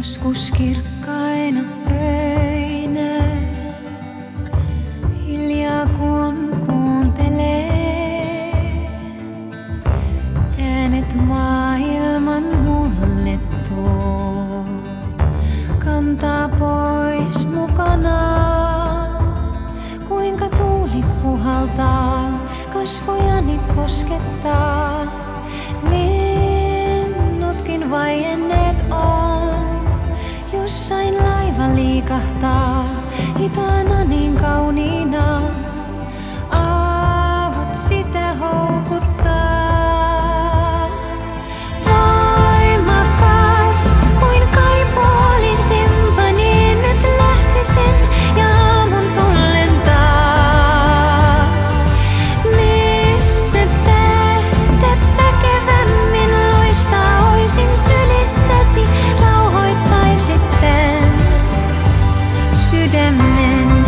Joskus kirkkaina öinä, hiljaa kun kuuntelee, äänet maailman mulle tuo, kantaa pois mukanaan, kuinka tuuli puhaltaa, kasvojani koskettaa, linnutkin vaienneet on. Jossain laiva liikahtaa, hitaana niin kauniina, aavot sitä houkuttaa. Voimakas kuin kaipuu olisinpa, niin nyt lähtisin ja aamun tullen taas. Missä tähdet väkevämmin loistaa, oisin sylissäsi, rauhoittaisitte sydämen,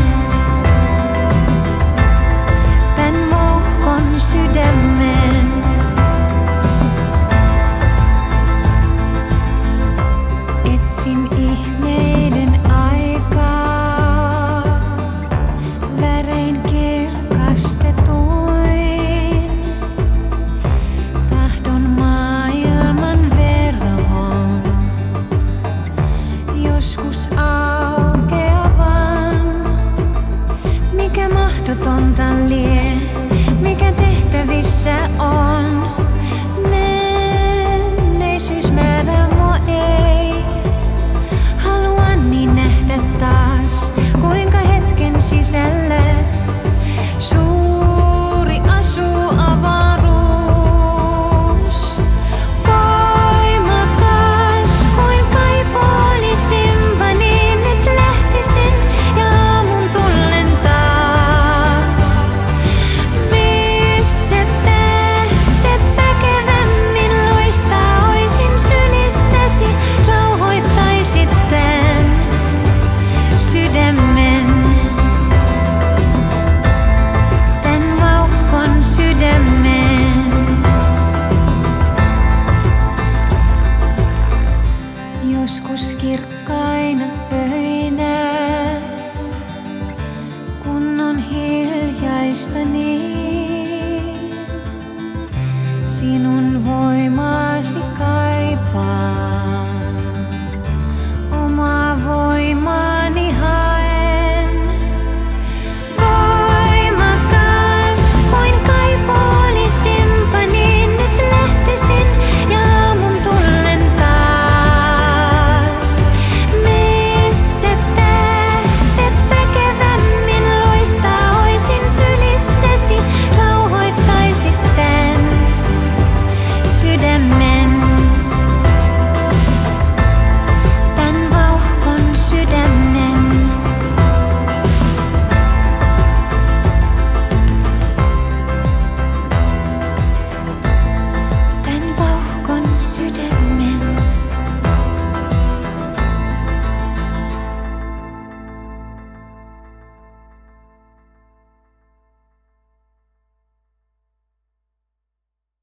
tän vauhkon sydämen. Etsin ihmeiden aikaa, värein kirkastetuin, tahdon maailman verhon, joskus aukeavan. Mikä mahdotonta lie, mikä tehtävissä on, menneisyys määrää mua ei. Haluan niin nähdä taas, kuinka hetken sisällä suuri asuu avaruus. Voimakas kuin kaipuu olisinpa, niin nyt lähtisin ja aamun tullen taas. Missä tähdet väkevämmin loistaa, oisin sylissäsi, rauhoittaisitte sydämen, tän vauhkon sydämen. Joskus kirkkaina öinä, kun on hiljaista